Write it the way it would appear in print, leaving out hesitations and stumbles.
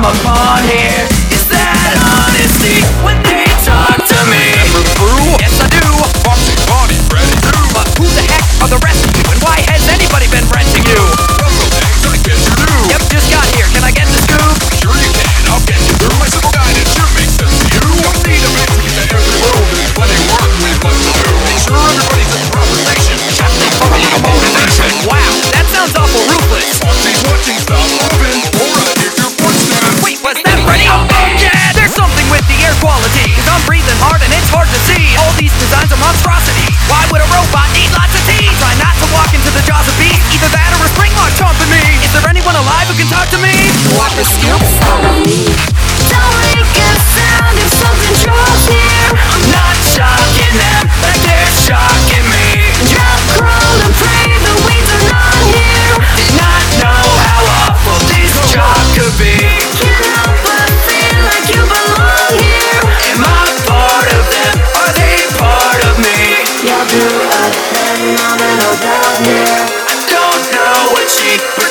upon here is that honesty when they talk to me. Remember the crew? Yes, I do. Foxy, Bonnie, Freddy too. But who the heck are the rest of you? And why has anybody been renting you? Well, thanks, I guess you do. Yep, just got here. Can I get the scoop? Sure you can. I'll get you through. My simple guidance should make sense to you. Don't need a man to get to every room. There's plenty of work with much to do. Make sure everybody's in the proper station. Captain Bobby, a motivation. Wow, that sounds awful ruthless. Foxy's watching, stop moving. Alright, here's your footsteps. Wait, was that Freddy? Oh, yeah! There's something with the air quality. Cause I'm breathing hard and it's hard to see. All these designs are monstrosity. Why would a robot need lots of teeth? Try not to walk into the jaws of beast. Either that or a spring lock chomping me. Is there anyone alive who can talk to me? What the scoops on me? Don't make a sound if something drops here. I'm not shocking them like they're shocking me. Drop, crawl, and pray the weeds are not here. Did not know how awful this job could be. Can't help but feel like you belong here. Am I part of them? Are they part of me? You'll do a thing on and about here. I don't know what she